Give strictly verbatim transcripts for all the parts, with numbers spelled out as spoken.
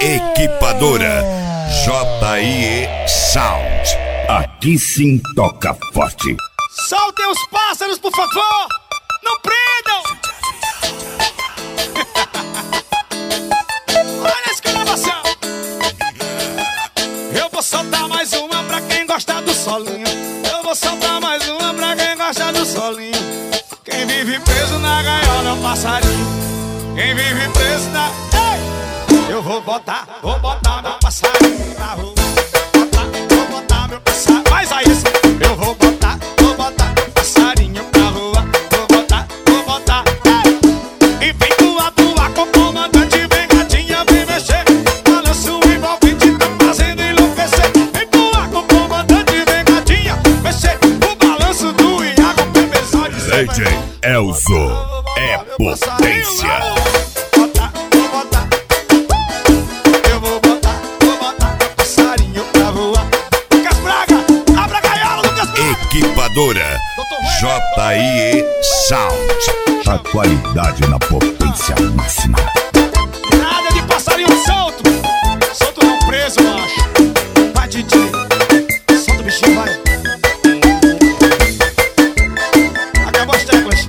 Equipadora J I E Sound. Aqui sim toca forte. Soltem os pássaros, por favor! Não prendam! Olha a exclamação! Eu vou soltar mais uma pra quem gosta do solinho. Eu vou soltar mais uma pra quem gosta do solinho. Quem vive preso na gaiola é um passarinho. Quem vive preso na... Ei! Eu vou botar, vou botar meu passarinho na rua. Botar, vou botar meu passarinho. Faz aí isso. Eu vou botar, vou botar passarinho pra rua. Vou botar, vou botar. Ei! E vem tu atuar com o comandante. Vem gatinha, vem mexer. Balanço envolvente, tá fazendo enlouquecer. Vem atuar com o comandante. Vem gatinha, mexer. O balanço do Iago, bebezão de D J Elzo é potência. Equipadora J I E Sound. A qualidade na potência máxima. Nada de passarinho solto. Solto não preso, eu acho. Vai, D J. Solta o bichinho, vai. Acabou as teclas.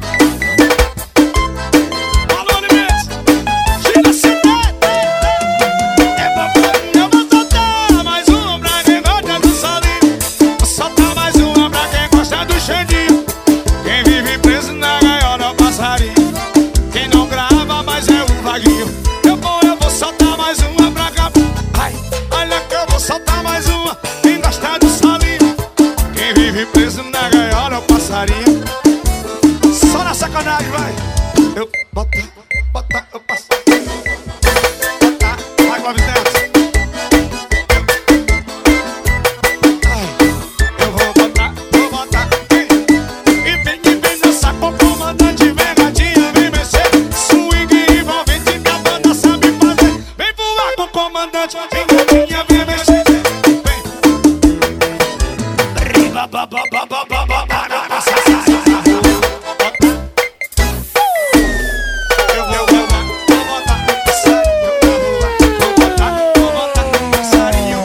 Alô, Nimetes. Chega a cidade. É papai. Eu vou soltar mais uma pra quem gosta do solinho. Vou soltar mais uma pra quem gosta do Xandinho. Quem vive preso na gaiola é o passarinho. Quem não grava mais é o vaguinho. Eu vou, eu vou soltar mais uma pra cá. Ai, olha que eu vou soltar mais uma. Quem gosta do solinho. Quem vive preso na gaiola é o passarinho. Só na sacanagem, vai. Eu botar, botar, eu passo. Botar, vai com a vidente. Ai, eu vou botar, vou botar. E vem, e vem dançar com o comandante. Vem gatinha, vem mexer. Swing envolvente que a banda sabe fazer. Vem voar com o comandante. Vem gatinha, vem mexer. Vem. Riba, ba, ba, ba, ba, ba, ba, ba, ba, ba, sa, sa, sa, sa. Eu vou botar, vou botar meu passarinho pra rua. Vou botar, vou botar meu passarinho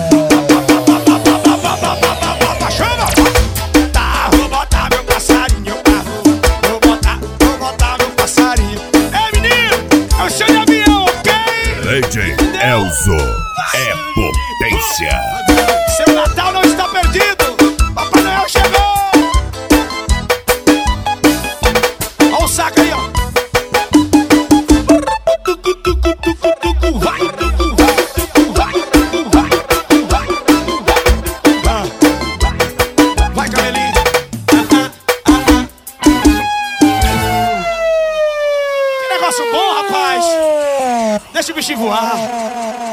pra... Chama! Tá, vou botar meu passarinho pra rua. Vou botar, vou botar meu passarinho. Ei, menino! É o show de avião, ok? D J Elzo é potência. Seu Natal não está perdido. Papai Noel chegou. Olha o saco aí, ó. Vai, vai, vai, vai, cabelinho. Que negócio bom, rapaz. Deixa o bichinho voar.